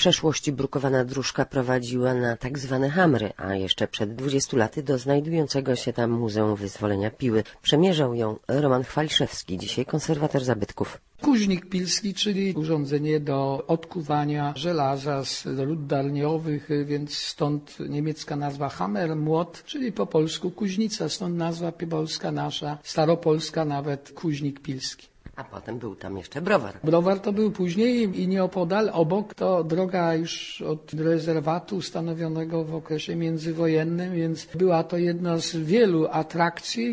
przeszłości brukowana dróżka prowadziła na tak zwane hamry, a jeszcze przed 20 laty do znajdującego się tam Muzeum Wyzwolenia Piły. Przemierzał ją Roman Chwaliszewski, dzisiaj konserwator zabytków. Kuźnik pilski, czyli urządzenie do odkuwania żelaza z rud darniowych, więc stąd niemiecka nazwa hammer, młot, czyli po polsku kuźnica, stąd nazwa polska nasza, staropolska nawet kuźnik pilski. A potem był tam jeszcze browar. Browar to był później i nieopodal, obok to droga już od rezerwatu stanowionego w okresie międzywojennym, więc była to jedna z wielu atrakcji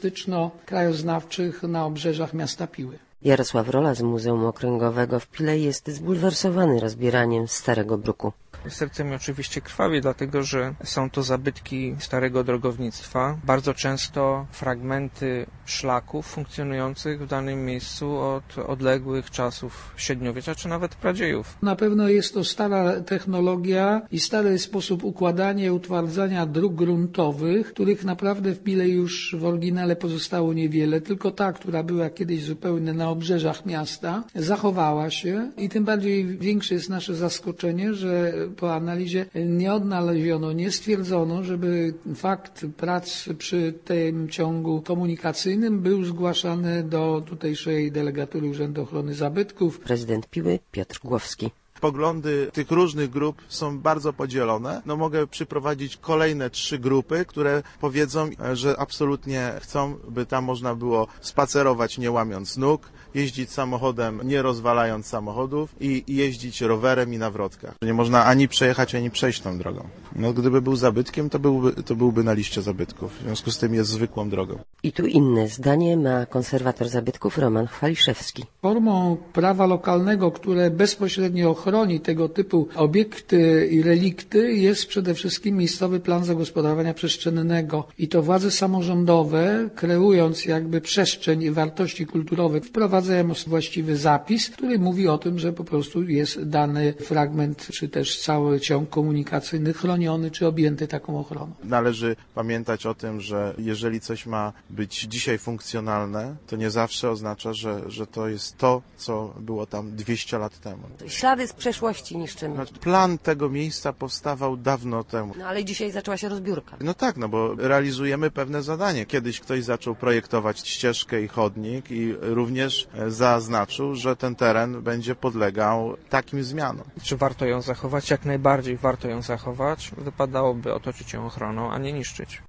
turystyczno-krajoznawczych na obrzeżach miasta Piły. Jarosław Rola z Muzeum Okręgowego w Pile jest zbulwersowany rozbieraniem starego bruku. Serce mi oczywiście krwawi, dlatego że są to zabytki starego drogownictwa. Bardzo często fragmenty szlaków funkcjonujących w danym miejscu od odległych czasów średniowiecza, czy nawet pradziejów. Na pewno jest to stara technologia i stary sposób układania i utwardzania dróg gruntowych, których naprawdę w Pile już w oryginale pozostało niewiele. Tylko ta, która była kiedyś zupełnie na obrzeżach miasta, zachowała się i tym bardziej większe jest nasze zaskoczenie, że po analizie nie odnaleziono, nie stwierdzono, żeby fakt prac przy tym ciągu komunikacyjnym był zgłaszany do tutejszej delegatury Urzędu Ochrony Zabytków. Prezydent Piły Piotr Głowski. Poglądy tych różnych grup są bardzo podzielone. Mogę przyprowadzić kolejne 3 grupy, które powiedzą, że absolutnie chcą, by tam można było spacerować nie łamiąc nóg, jeździć samochodem nie rozwalając samochodów i jeździć rowerem i na wrotkach. Nie można ani przejechać, ani przejść tą drogą. Gdyby był zabytkiem, to byłby na liście zabytków. W związku z tym jest zwykłą drogą. I tu inne zdanie ma konserwator zabytków Roman Chwaliszewski. Formą prawa lokalnego, które bezpośrednio chroni tego typu obiekty i relikty, jest przede wszystkim miejscowy plan zagospodarowania przestrzennego. I to władze samorządowe, kreując jakby przestrzeń i wartości kulturowe, wprowadzają właściwy zapis, który mówi o tym, że po prostu jest dany fragment, czy też cały ciąg komunikacyjny chroniony, czy objęty taką ochroną. Należy pamiętać o tym, że jeżeli coś ma być dzisiaj funkcjonalne, to nie zawsze oznacza, że to jest to, co było tam 200 lat temu. Ślady z przeszłości niszczymy. Plan tego miejsca powstawał dawno temu. Ale dzisiaj zaczęła się rozbiórka. Bo realizujemy pewne zadanie. Kiedyś ktoś zaczął projektować ścieżkę i chodnik i również zaznaczył, że ten teren będzie podlegał takim zmianom. Czy warto ją zachować? Jak najbardziej warto ją zachować. Wypadałoby otoczyć ją ochroną, a nie niszczyć.